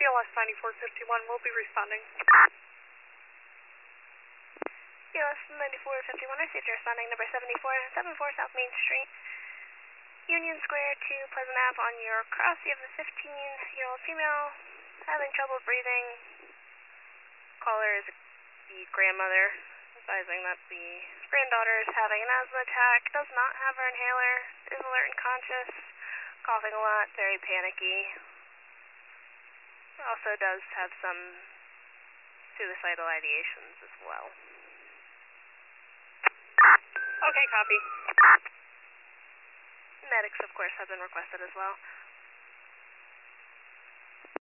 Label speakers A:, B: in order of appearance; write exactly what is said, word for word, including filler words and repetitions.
A: E L S ninety-four fifty-one will be responding.
B: E L S ninety-four fifty-one, received your responding number seventy-four seventy-four South Main Street, Union Square to Pleasant Ave on your cross. You have a fifteen-year-old female having trouble breathing. Caller is the grandmother, advising that the granddaughter is having an asthma attack, does not have her inhaler, is alert and conscious, coughing a lot, very panicky. Also does have some suicidal ideations as well.
A: Okay, copy.
B: Medics, of course, have been requested as well.